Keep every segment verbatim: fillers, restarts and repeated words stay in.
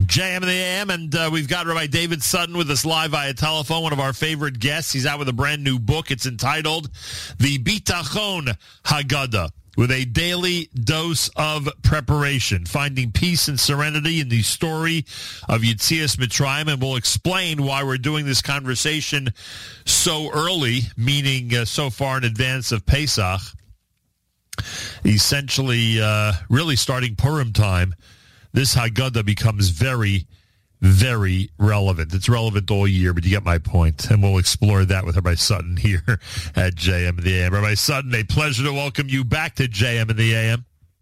J M in the A M, and uh, we've got Rabbi David Sutton with us live via telephone, one of our favorite guests. He's out with a brand new book. It's entitled The Bitachon Haggadah, with a daily dose of preparation, finding peace and serenity in the story of Yetzias Mitzrayim, and we'll explain why we're doing this conversation so early, meaning uh, so far in advance of Pesach, essentially uh, really starting Purim time. This Haggadah becomes very, very relevant. It's relevant all year, but you get my point. And we'll explore that with Rabbi Sutton here at J M in the A M. Rabbi Sutton, a pleasure to welcome you back to J M in the A M.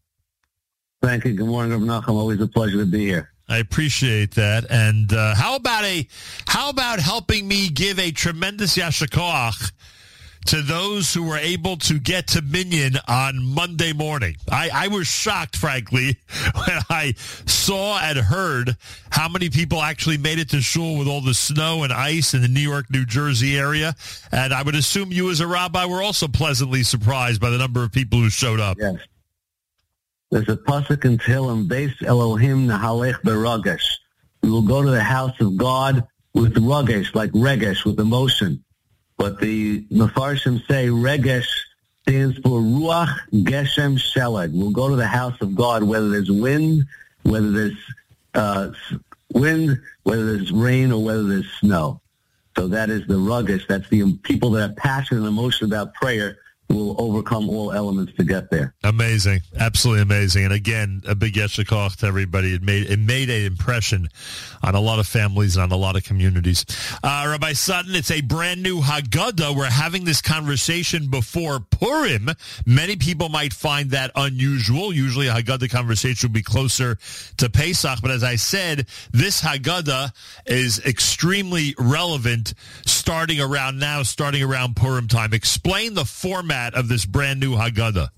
Thank you. Good morning, Rabbi Nachum. Always a pleasure to be here. I appreciate that. And uh, how about a how about helping me give a tremendous yasher koach to those who were able to get to Minyan on Monday morning? I, I was shocked, frankly, when I saw and heard how many people actually made it to shul with all the snow and ice in the New York, New Jersey area. And I would assume you as a rabbi were also pleasantly surprised by the number of people who showed up. Yes. There's a pasuk in Tehillim, Beis Elohim Nahalech Beragesh. We will go to the house of God with Ragesh, like Regesh, with emotion. But the Mefarshim say Regesh stands for Ruach Geshem Shelag. We'll go to the house of God whether there's wind, whether there's uh, wind, whether there's rain, or whether there's snow. So that is the Regesh. That's the people that have passion and emotion about prayer will overcome all elements to get there. Amazing. Absolutely amazing. And again, a big yasher koach to everybody. It made it made an impression on a lot of families and on a lot of communities. Uh, Rabbi Sutton, it's a brand new Haggadah. We're having this conversation before Purim. Many people might find that unusual. Usually a Haggadah conversation would be closer to Pesach. But as I said, this Haggadah is extremely relevant starting around now, starting around Purim time. Explain the format of this brand new Haggadah.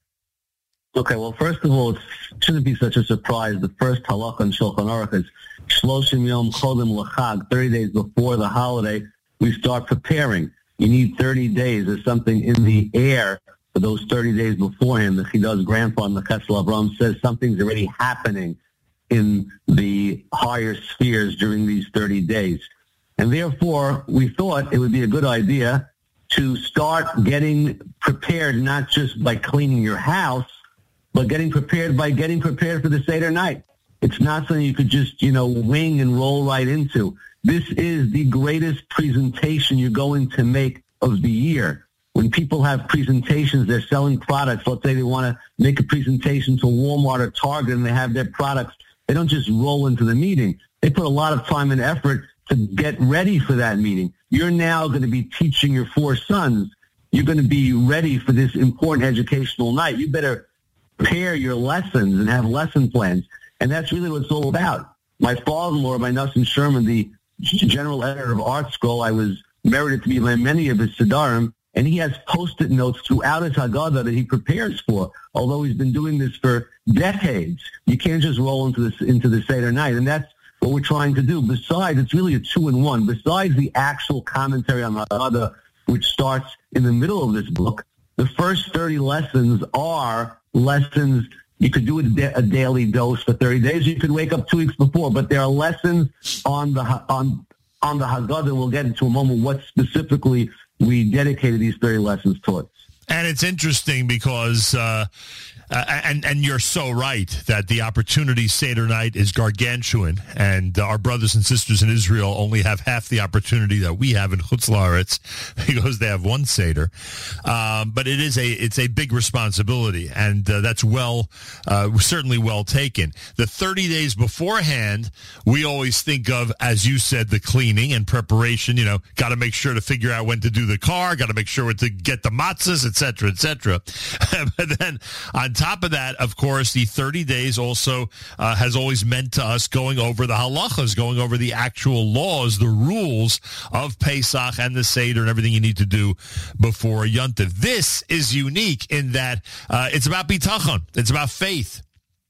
Okay, well, first of all, it shouldn't be such a surprise. The first halakha in Shulchan Aruch is Shloshim Yom Chodem L'Chag, thirty days before the holiday, we start preparing. You need thirty days. There's something in the air for those thirty days beforehand. The Chidah's grandfather, the Chesel Avram, says something's already happening in the higher spheres during these thirty days. And therefore, we thought it would be a good idea to start getting prepared, not just by cleaning your house, but getting prepared by getting prepared for the Seder night. It's not something you could just, you know, wing and roll right into. This is the greatest presentation you're going to make of the year. When people have presentations, they're selling products. Let's say they want to make a presentation to Walmart or Target and they have their products. They don't just roll into the meeting. They put a lot of time and effort to get ready for that meeting. You're now going to be teaching your four sons. You're going to be ready for this important educational night. You better prepare your lessons and have lesson plans. And that's really what it's all about. My father-in-law, my Nassim Sherman, the general editor of Art Scroll, I was merited to be by many of his Siddharim, and he has post-it notes throughout his Haggadah that he prepares for, although he's been doing this for decades. You can't just roll into this into the Seder night, and that's what we're trying to do. Besides, it's really a two-in-one. Besides the actual commentary on Haggadah, which starts in the middle of this book, the first thirty lessons are lessons. You could do a, da- a daily dose for thirty days. You could wake up two weeks before, but there are lessons on the on on the Haggadah. We'll get into a moment what specifically we dedicated these thirty lessons towards. And it's interesting because, uh, uh, and and you're so right that the opportunity Seder night is gargantuan, and uh, our brothers and sisters in Israel only have half the opportunity that we have in Chutz La'aretz because they have one Seder. Um, but it is a it's a big responsibility, and uh, that's well uh, certainly well taken. The thirty days beforehand, we always think of, as you said, the cleaning and preparation. You know, got to make sure to figure out when to do the car, got to make sure when to get the matzahs, et cetera, et cetera. But then on top of that, of course, the thirty days also uh, has always meant to us going over the halachas, going over the actual laws, the rules of Pesach and the Seder and everything you need to do before Yom Tov. This is unique in that uh, it's about bitachon. It's about faith.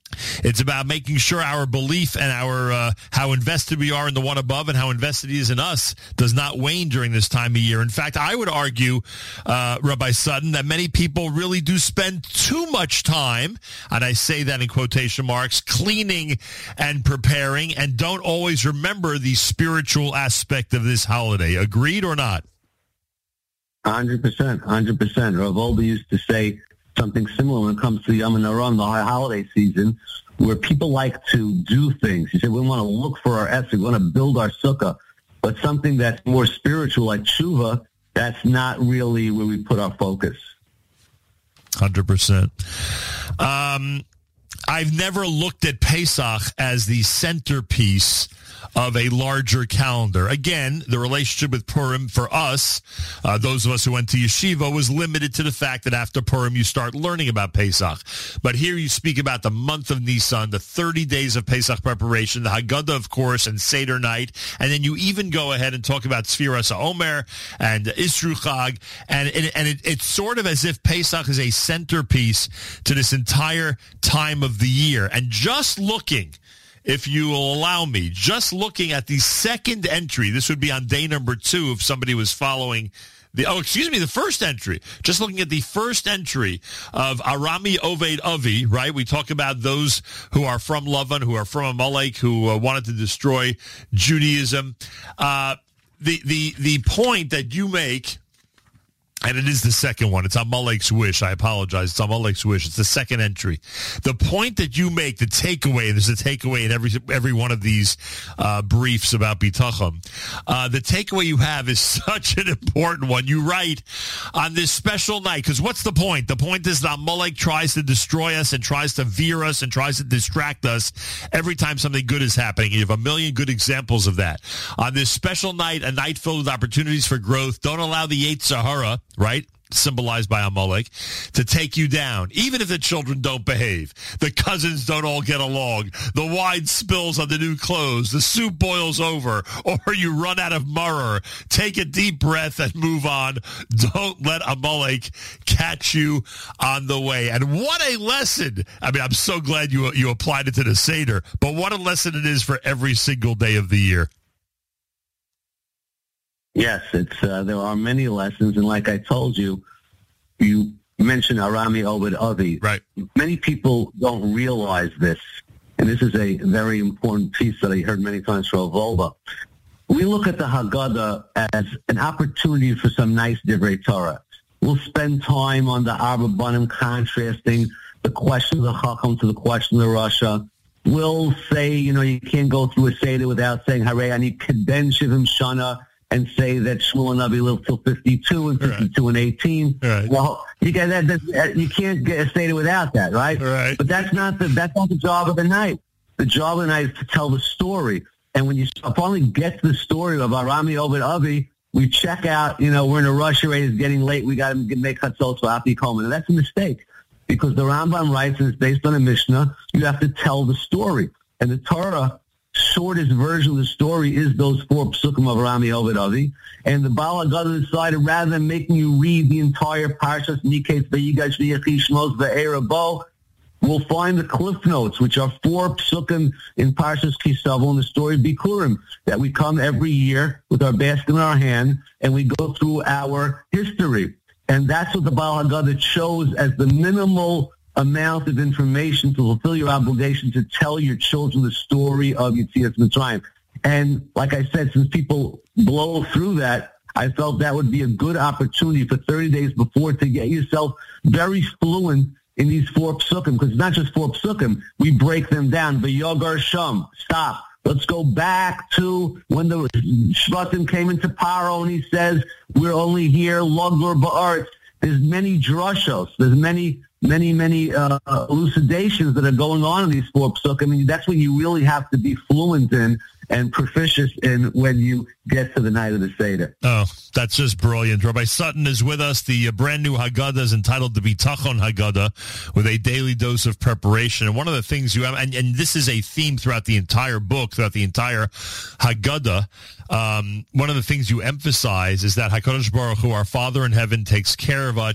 It's about making sure our belief and our uh, how invested we are in the one above and how invested he is in us does not wane during this time of year. In fact, I would argue, uh, Rabbi Sutton, that many people really do spend too much time, and I say that in quotation marks, cleaning and preparing, and don't always remember the spiritual aspect of this holiday. Agreed or not? one hundred percent, one hundred percent. Rav Olber used to say something similar when it comes to Yom HaNaron, the high holiday season, where people like to do things. He said, we want to look for our essence, we want to build our sukkah, but something that's more spiritual, like tshuva, that's not really where we put our focus. one hundred percent. Um, I've never looked at Pesach as the centerpiece of a larger calendar. Again, the relationship with Purim for us, uh, those of us who went to yeshiva, was limited to the fact that after Purim you start learning about Pesach. But here you speak about the month of Nisan, the thirty days of Pesach preparation, the Haggadah, of course, and Seder night, and then you even go ahead and talk about Sfiras HaOmer and Isru Chag, and, and, and it, it's sort of as if Pesach is a centerpiece to this entire time of the year. And just looking, if you will allow me, just looking at the second entry, this would be on day number two if somebody was following the, oh, excuse me, the first entry. Just looking at the first entry of Arami Oved Avi, right? We talk about those who are from Lavan, who are from Amalek, who uh, wanted to destroy Judaism. Uh, the, the, the point that you make, and it is the second one. It's Amalek's wish. I apologize. It's Amalek's wish. It's the second entry. The point that you make, the takeaway, there's a takeaway in every every one of these uh, briefs about Bitachon. Uh, the takeaway you have is such an important one. You write on this special night, because what's the point? The point is that Amalek tries to destroy us and tries to veer us and tries to distract us every time something good is happening. You have a million good examples of that. On this special night, a night filled with opportunities for growth, don't allow the Yetzer Hara, right, symbolized by Amalek, to take you down, even if the children don't behave, the cousins don't all get along, the wine spills on the new clothes, the soup boils over, or you run out of maror. Take a deep breath and move on. Don't let Amalek catch you on the way. And what a lesson. I mean, I'm so glad you you applied it to the Seder, but what a lesson it is for every single day of the year. Yes, it's uh, there are many lessons, and like I told you, you mentioned Arami Oved Avi. Right. Many people don't realize this, and this is a very important piece that I heard many times from Volva. We look at the Haggadah as an opportunity for some nice Divrei Torah. We'll spend time on the Arba Banim contrasting the question of the Chacham to the question of the Rasha. We'll say, you know, you can't go through a Seder without saying, Hare, I need Keden Shivim Shana, and say that Shmuel Navi lived till fifty-two and fifty-two right. and eighteen. Right. Well, you get that, that. You can't get a Seder without that, right? Right. But that's not the that's not the job of the night. The job of the night is to tell the story. And when you finally get to the story of Arami Oved Avi, we check out. You know, we're in a rush already. It's getting late. We got to make chatzos for Afi Coleman. And that's a mistake because the Rambam writes, and it's based on a Mishnah. You have to tell the story, and the Torah. Shortest version of the story is those four psukim of Arami Oved Avi, and the Baal HaGadah decided rather than making you read the entire Parshas Miketz Vayigash V'Yechi Shmos V'Eira Bo, we'll find the cliff notes, which are four psukim in Parshas Kisavo in the story of Bikurim, that we come every year with our basket in our hand and we go through our history, and that's what the Baal HaGadah chose as the minimal amount of information to fulfill your obligation to tell your children the story of Yetzias Mitzrayim. And like I said, since people blow through that, I felt that would be a good opportunity for thirty days before to get yourself very fluent in these four psukim, because it's not just four psukim. We break them down. V'yogar Sham, stop. Let's go back to when the Shvatim came into Paro and he says, we're only here, Logur Ba'aretz. There's many drushos. There's many many, many uh, elucidations that are going on in these four psukim. I mean, that's what you really have to be fluent in and proficient in when you get to the night of the Seder. Oh, that's just brilliant. Rabbi Sutton is with us. The uh, brand new Haggadah is entitled the Bitachon Haggadah, with a daily dose of preparation. And one of the things you have, and, and this is a theme throughout the entire book, throughout the entire Haggadah, um, one of the things you emphasize is that HaKadosh Baruch Hu, our Father in heaven, takes care of us,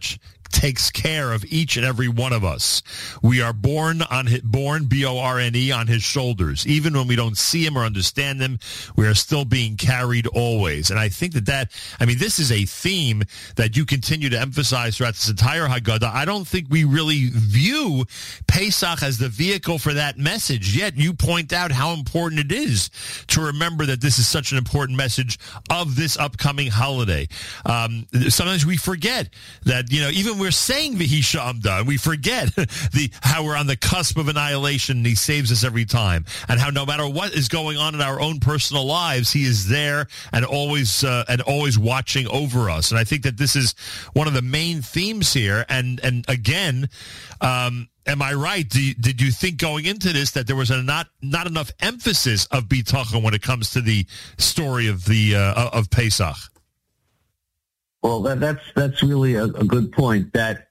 takes care of each and every one of us. We are born on his, born B O R N E on his shoulders. Even when we don't see him or understand him, we are still being carried always. And I think that that, I mean, this is a theme that you continue to emphasize throughout this entire Haggadah. I don't think we really view Pesach as the vehicle for that message, yet you point out how important it is to remember that this is such an important message of this upcoming holiday. Um, sometimes we forget that, you know, even we're saying V'hi Sha'amda, and we forget the how we're on the cusp of annihilation, and he saves us every time, and how no matter what is going on in our own personal lives, he is there and always uh, and always watching over us. And I think that this is one of the main themes here. And and again, um, am I right? Do you, did you think going into this that there was a not not enough emphasis of bitachon when it comes to the story of the uh, of Pesach? Well, that, that's that's really a, a good point. That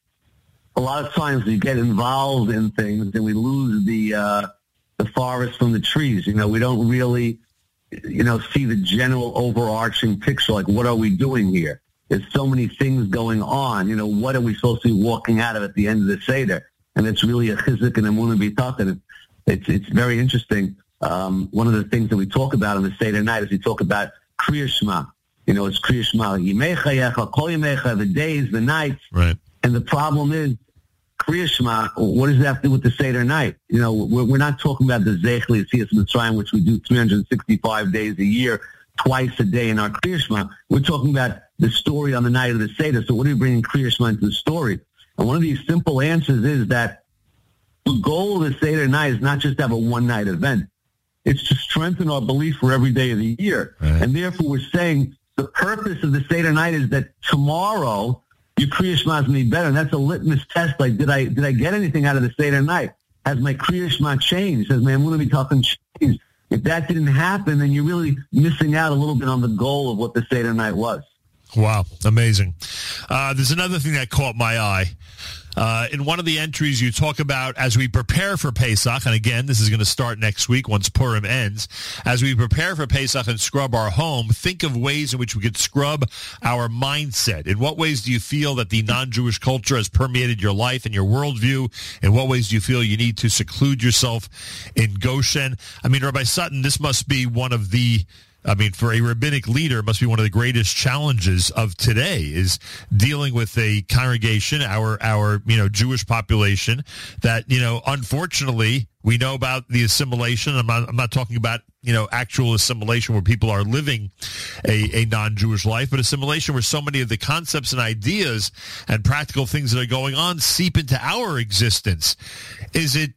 a lot of times we get involved in things and we lose the uh, the forest from the trees. You know, we don't really, you know, see the general overarching picture. Like, what are we doing here? There's so many things going on. You know, what are we supposed to be walking out of at the end of the Seder? And it's really a chizuk and emunah b'tachon. It's it's very interesting. Um, one of the things that we talk about on the Seder night is we talk about Kriya Shema. You know, it's Kriya Shema, Yimecha Yecha, Kol Yimecha, the days, the nights. Right. And the problem is, Kriya Shema, what does that have to do with the Seder night? You know, we're, we're not talking about the Zech L'Yetzias Mitzrayim, which we do three hundred sixty-five days a year, twice a day in our Kriya Shema. We're talking about the story on the night of the Seder. So what are we bringing Kriya Shema into the story? And one of these simple answers is that the goal of the Seder night is not just to have a one-night event. It's to strengthen our belief for every day of the year. Right. And therefore, we're saying the purpose of the Seder night is that tomorrow your Kriya Shema is going to be better. And that's a litmus test. Like, did I did I get anything out of the Seder night? Has my Kriya Shema changed? Has my emunah b'tachon changed? If that didn't happen, then you're really missing out a little bit on the goal of what the Seder night was. Wow, amazing. Uh, there's another thing that caught my eye. Uh, in one of the entries, you talk about as we prepare for Pesach, and again, this is going to start next week once Purim ends, as we prepare for Pesach and scrub our home, think of ways in which we could scrub our mindset. In what ways do you feel that the non-Jewish culture has permeated your life and your worldview? In what ways do you feel you need to seclude yourself in Goshen? I mean, Rabbi Sutton, this must be one of the I mean, for a rabbinic leader, it must be one of the greatest challenges of today is dealing with a congregation, our, our, you know, Jewish population that, you know, unfortunately, we know about the assimilation. I'm not, I'm not talking about, you know, actual assimilation where people are living a, a non-Jewish life, but assimilation where so many of the concepts and ideas and practical things that are going on seep into our existence. Is it,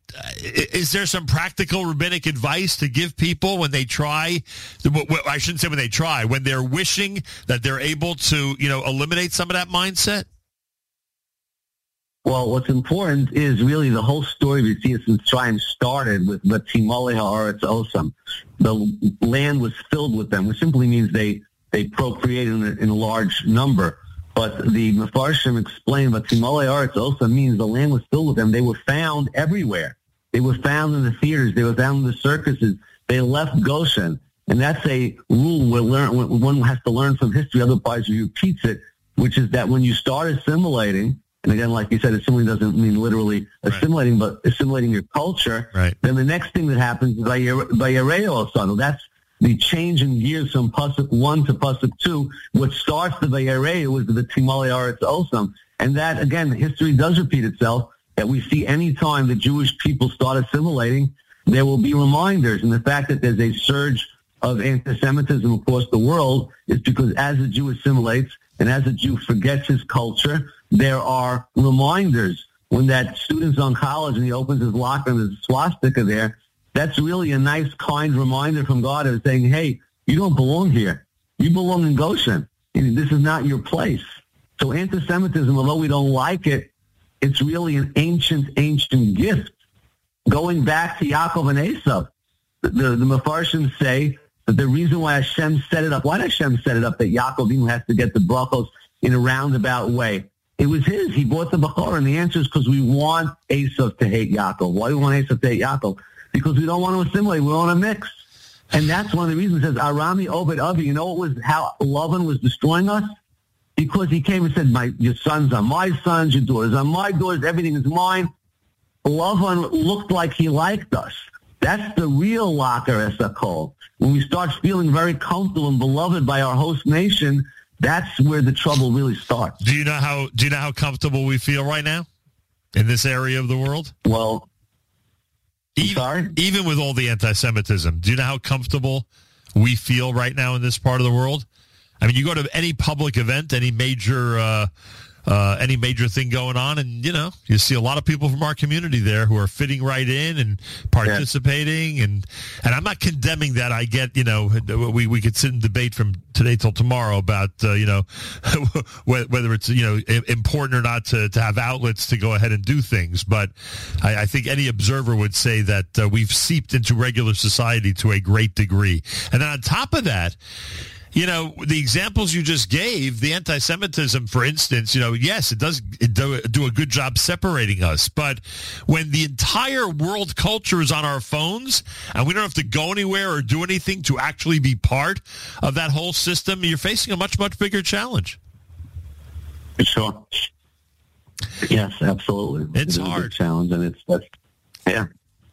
is there some practical rabbinic advice to give people when they try, I shouldn't say when they try, when they're wishing that they're able to, you know, eliminate some of that mindset? Well, what's important is really the whole story of Yetzias Mitzrayim started with Vatimolei Haaretz Osam. The land was filled with them, which simply means they, they procreated in a, in a large number. But the Mefarshim explained Vatimolei Haaretz Osam means the land was filled with them. They were found everywhere. They were found in the theaters. They were found in the circuses. They left Goshen. And that's a rule where learn, one has to learn from history, otherwise he repeats it, which is that when you start assimilating, and again, like you said, assimilating doesn't mean literally assimilating, right, but assimilating your culture. Right. Then the next thing that happens is Vayarei Osanu. That's the change in gears from Pasuk one to Pasuk two. What starts the Vayarei was the Timolei Haaretz Osam. And that, again, history does repeat itself, that we see any time the Jewish people start assimilating, there will be reminders. And the fact that there's a surge of anti-Semitism across the world is because as a Jew assimilates and as a Jew forgets his culture, there are reminders. When that student's on college and he opens his locker and there's a swastika there, that's really a nice, kind reminder from God of saying, hey, you don't belong here. You belong in Goshen. This is not your place. So anti-Semitism, although we don't like it, it's really an ancient, ancient gift. Going back to Yaakov and Esav, the, the, the Mefarshim say that the reason why Hashem set it up, why did Hashem set it up that Yaakov even has to get the brachos in a roundabout way? It was his. He bought the Bechor, and the answer is because we want Esav to hate Yaakov. Why do we want Esav to hate Yaakov? Because we don't want to assimilate. We want to mix. And that's one of the reasons it says, Arami Obed Avi. You know what was how Lavan was destroying us? He because he came and said, "My your sons are my sons, your daughters are my daughters, everything is mine." Lavan looked like he liked us. That's the real Laker Esakol. When we start feeling very comfortable and beloved by our host nation, that's where the trouble really starts. Do you know how do you know how comfortable we feel right now in this area of the world? Well, even, sorry? even with all the anti-Semitism, do you know how comfortable we feel right now in this part of the world? I mean, you go to any public event, any major uh, uh, any major thing going on, and, you know, you see a lot of people from our community there who are fitting right in and participating. Yeah. And and I'm not condemning that. I get, you know, we, we could sit and debate from today till tomorrow about, uh, you know, whether it's, you know, important or not to, to have outlets to go ahead and do things. But I, I think any observer would say that uh, we've seeped into regular society to a great degree. And then on top of that, you know, the examples you just gave, the anti-Semitism, for instance, you know, yes, it does it do, do a good job separating us. But when the entire world culture is on our phones and we don't have to go anywhere or do anything to actually be part of that whole system, you're facing a much, much bigger challenge. Sure. Yes, absolutely. It's it hard. A challenge, and it's, that's, yeah.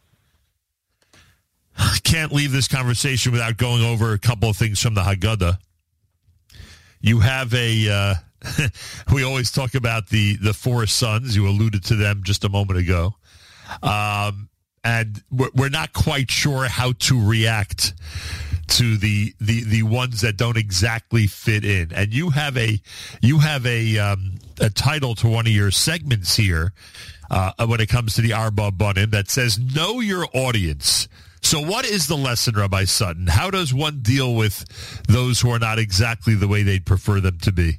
Can't leave this conversation without going over a couple of things from the Haggadah. You have a, uh, we always talk about the, the four sons. You alluded to them just a moment ago. Um, and we're, we're not quite sure how to react to the, the, the ones that don't exactly fit in. And you have a, you have a, um, a title to one of your segments here uh, when it comes to the Arba Banim that says, know your audience. So what is the lesson, Rabbi Sutton? How does one deal with those who are not exactly the way they'd prefer them to be?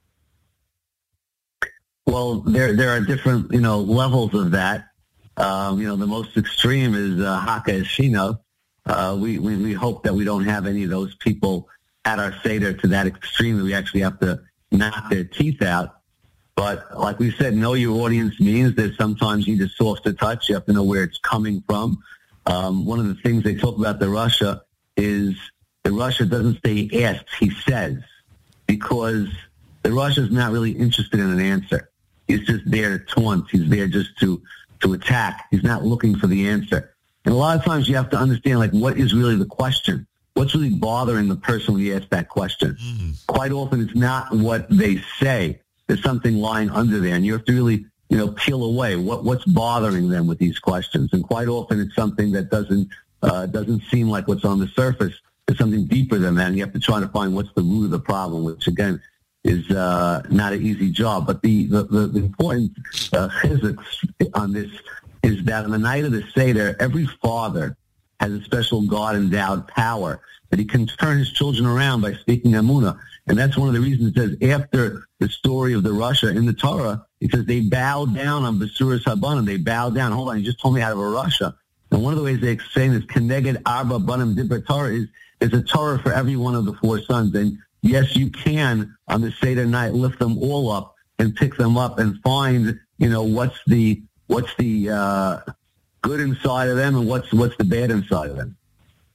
Well, there there are different, you know, levels of that. Um, you know, the most extreme is uh, Haka Eshino. Uh, we, we, we hope that we don't have any of those people at our Seder to that extreme that we actually have to knock their teeth out. But like we said, know your audience means that sometimes you need a softer touch. You have to know where it's coming from. Um, one of the things they talk about the Russia is the Russia doesn't say he asks, he says, because the Russia is not really interested in an answer. He's just there to taunt. He's there just to, to attack. He's not looking for the answer. And a lot of times you have to understand, like, what is really the question? What's really bothering the person when you ask that question? Mm. Quite often it's not what they say. There's something lying under there, and you have to really you know, peel away what, what's bothering them with these questions. And quite often it's something that doesn't uh, doesn't seem like what's on the surface. There's something deeper than that, and you have to try to find what's the root of the problem, which, again, is uh, not an easy job. But the, the, the, the important uh, physics on this is that on the night of the Seder, every father has a special God-endowed power that he can turn his children around by speaking Emunah. And that's one of the reasons it says after the story of the Russia in the Torah, it says they bowed down on Basuras Habanim. They bowed down. Hold on, you just told me out of a Russia. And one of the ways they explain this, Keneged Arba Banim Dibber Torah, is there's a Torah for every one of the four sons. And yes, you can, on the Seder night, lift them all up and pick them up and find, you know, what's the what's the uh, good inside of them and what's what's the bad inside of them.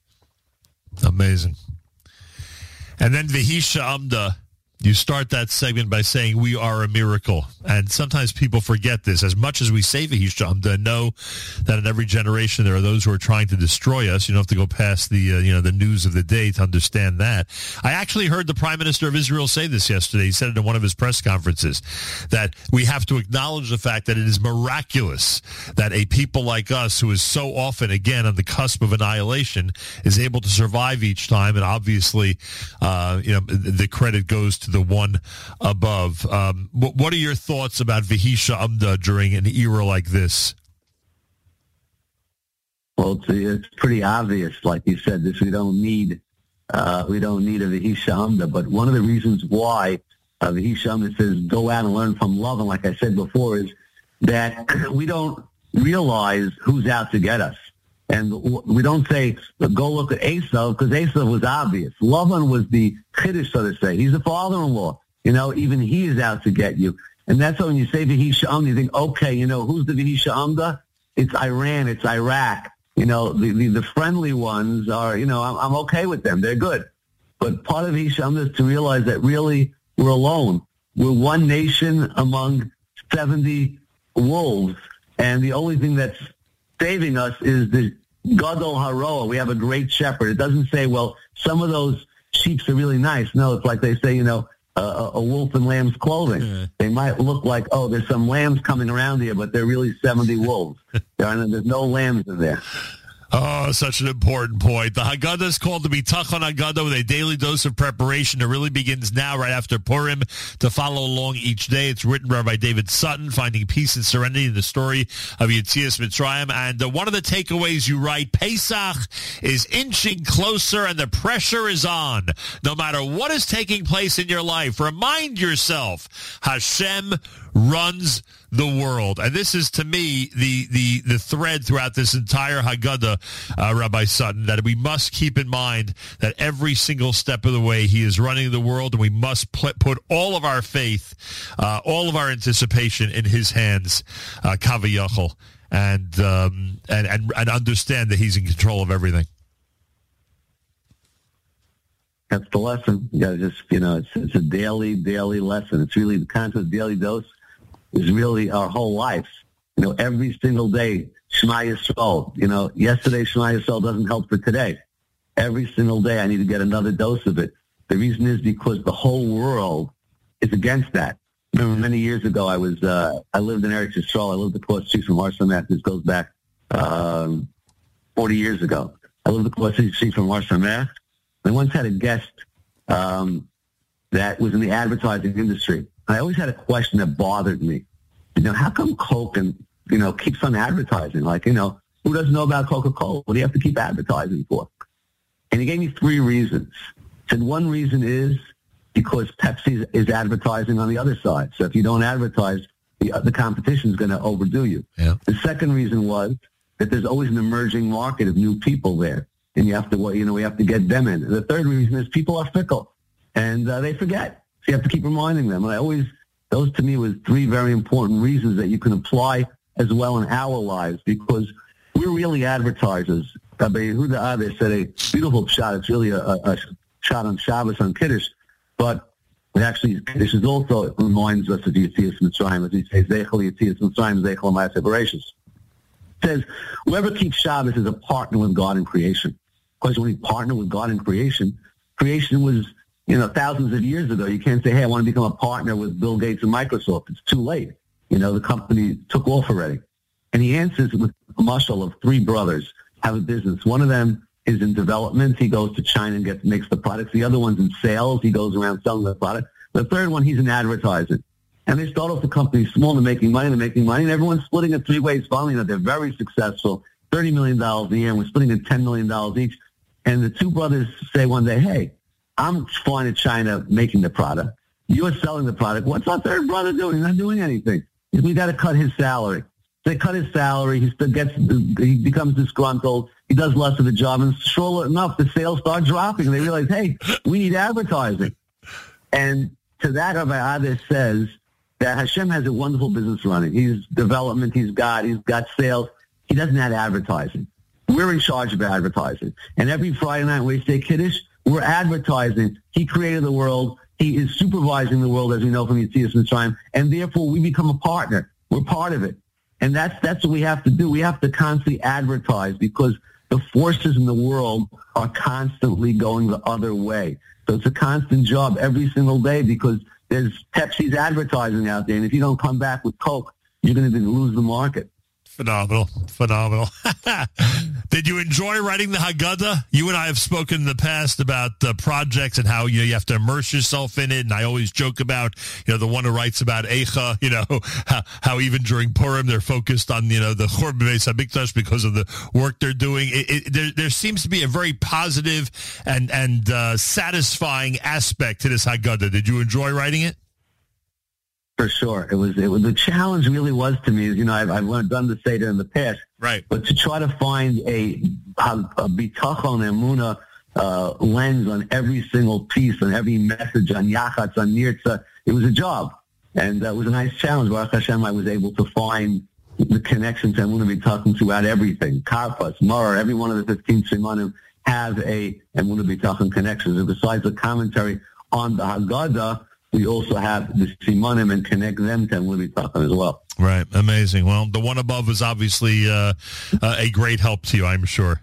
Amazing. And then Vihisha Amda, you start that segment by saying we are a miracle. And sometimes people forget this. As much as we say Vihisha Amda, know that in every generation there are those who are trying to destroy us. You don't have to go past the uh, you know the news of the day to understand that. I actually heard the Prime Minister of Israel say this yesterday. He said it in one of his press conferences, that we have to acknowledge the fact that it is miraculous that a people like us, who is so often, again, on the cusp of annihilation, is able to survive each time. And obviously, uh, you know, the credit goes to the one above. Um, what, what are your thoughts about Vihisha Amda during an era like this? Well, it's, it's pretty obvious, like you said. This we don't need. Uh, we don't need a Vihisha Amda. But one of the reasons why uh, Vihisha Amda says go out and learn from love, and like I said before, is that we don't realize who's out to get us. And we don't say, go look at Esav, because Esav was obvious. Lavan was the chiddush, so to say. He's the father-in-law. You know, even he is out to get you. And that's why when you say Vihisha Amda, you think, okay, you know, who's the Vihisha Amda? It's Iran, it's Iraq. You know, the, the, the friendly ones are, you know, I'm, I'm okay with them. They're good. But part of Vihisha Amda is to realize that really we're alone. we're one nation among seventy wolves, and the only thing that's saving us is the Gadol Haroa. We have a great shepherd. It doesn't say, well, some of those sheep are really nice. No, it's like they say, you know, uh, a wolf in lamb's clothing. Yeah. They might look like, oh, there's some lambs coming around here, but they're really seventy wolves. There are, there's no lambs in there. Oh, such an important point. The Haggadah is called the Bitachon Haggadah with a daily dose of preparation. It really begins now, right after Purim, to follow along each day. It's written by David Sutton, finding peace and serenity in the story of Yetzias Mitzrayim. And uh, one of the takeaways you write, Pesach is inching closer and the pressure is on. No matter what is taking place in your life, remind yourself, Hashem runs the world. And this is, to me, the the, the thread throughout this entire Haggadah, uh, Rabbi Sutton, that we must keep in mind that every single step of the way he is running the world, and we must pl- put all of our faith, uh, all of our anticipation in his hands, uh, Kaviyachol, and, um, and, and, and understand that he's in control of everything. That's the lesson. You got to just, you know, it's, it's a daily, daily lesson. It's really the concept of daily dose is really our whole life. You know, every single day, Shema Yisrael. You know, yesterday Shema Yisrael doesn't help for today. Every single day I need to get another dose of it. The reason is because the whole world is against that. Remember many years ago I was, uh, I lived in Eretz Yisrael. I lived across the street from Har Samech. This goes back um, forty years ago. I lived across the street from Har Samech. I once had a guest um, that was in the advertising industry. I always had a question that bothered me. You know, how come Coke and, you know, keeps on advertising? Like, you know, who doesn't know about Coca-Cola? What do you have to keep advertising for? And he gave me three reasons. He said one reason is because Pepsi is advertising on the other side. So if you don't advertise, the, the competition is going to overdo you. Yeah. The second reason was that there's always an emerging market of new people there. And you have to, you know, we have to get them in. And the third reason is people are fickle, and uh, they forget. So you have to keep reminding them. And I always, those to me was three very important reasons that you can apply as well in our lives, because we're really advertisers. Rabbi Yehuda Adar said a beautiful shot. It's really a, a, a shot on Shabbos on Kiddush, but it actually, Kiddush is also, it reminds us of Yetzias Mitzrayim, as he says, Zeichel Yetzias Mitzrayim, Zeichel Ma'aseh Bereishis. It says, whoever keeps Shabbos is a partner with God in creation. Because when we partner with God in creation, creation was, you know, thousands of years ago. You can't say, hey, I want to become a partner with Bill Gates and Microsoft. It's too late. You know, the company took off already. And he answers with a mashal of three brothers have a business. One of them is in development. He goes to China and gets makes the products. The other one's in sales. He goes around selling the product. The third one, he's in advertising. And they start off the company small, they're making money, they're making money, and everyone's splitting it three ways. Finally, you know, they're very successful, thirty million dollars a year, and we're splitting it ten million dollars each. And the two brothers say one day, hey, I'm flying to China making the product. You're selling the product. What's our third brother doing? He's not doing anything. We got to cut his salary. They cut his salary. He still gets, he becomes disgruntled. He does less of the job. And sure enough, the sales start dropping. They realize, hey, we need advertising. And to that, Rabbi Adar says that Hashem has a wonderful business running. He's development. He's got, he's got sales. He doesn't have advertising. We're in charge of advertising. And every Friday night when we say Kiddush, we're advertising. He created the world. He is supervising the world, as we know from Yetzias Mitzrayim. And therefore, we become a partner. We're part of it. And that's that's what we have to do. We have to constantly advertise because the forces in the world are constantly going the other way. So it's a constant job every single day because there's Pepsi's advertising out there. And if you don't come back with Coke, you're going to lose the market. Phenomenal. Phenomenal. Did you enjoy writing the Haggadah? You and I have spoken in the past about uh, projects and how you know, you have to immerse yourself in it. And I always joke about, you know, the one who writes about Eicha, you know, how, how even during Purim they're focused on, you know, the Churban Beis HaMikdash because of the work they're doing. It, it, there, there seems to be a very positive and, and uh, satisfying aspect to this Haggadah. Did you enjoy writing it? For sure. It was, it was, the challenge really was to me is, you know, I've, I've done the Seder in the past. Right. But to try to find a, a bitachon emunah uh, lens on every single piece, on every message, on Yachatz, on Nirtza, it was a job. And uh, it was a nice challenge. Baruch Hashem, I was able to find the connection to emunah bitachon throughout everything. Karpas, Mar, every one of the fifteen simanim have a emunah bitachon connection. So besides the commentary on the Haggadah, we also have the Simanim and connect them to Libby Tachan as well. Right. Amazing. Well, the one above is obviously uh, uh, a great help to you, I'm sure.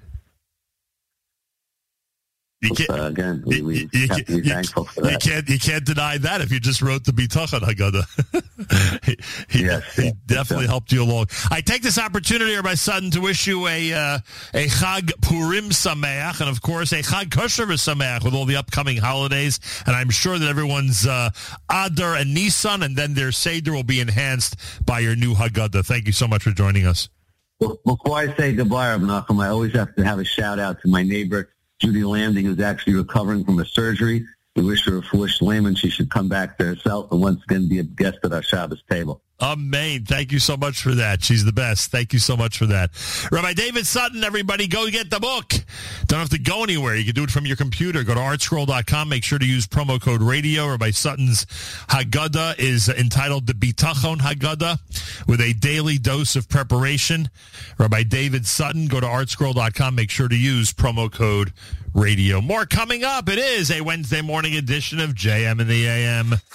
You can't, uh, again, we, we you, you, have to be you, thankful for that. You can't, you can't deny that if you just wrote the Bitachon Haggadah. he he, yes, he yeah, definitely so. helped you along. I take this opportunity, my son, to wish you a uh, a Chag Purim Sameach, and of course a Chag Kosher Sameach with all the upcoming holidays. And I'm sure that everyone's uh, Adar and Nisan, and then their Seder will be enhanced by your new Haggadah. Thank you so much for joining us. Well, before I say goodbye, Nachum, I always have to have a shout out to my neighbor, Judy Landing, who's actually recovering from a surgery. We wish her a foolish layman. She should come back to herself and once again be a guest at our Shabbos table. Amen. Thank you so much for that. She's the best. Thank you so much for that. Rabbi David Sutton, everybody, go get the book. Don't have to go anywhere. You can do it from your computer. Go to art scroll dot com. Make sure to use promo code radio. Rabbi Sutton's Haggadah is entitled the Bitachon Haggadah with a daily dose of preparation. Rabbi David Sutton, go to art scroll dot com. Make sure to use promo code radio. More coming up. It is a Wednesday morning edition of J M in the A M.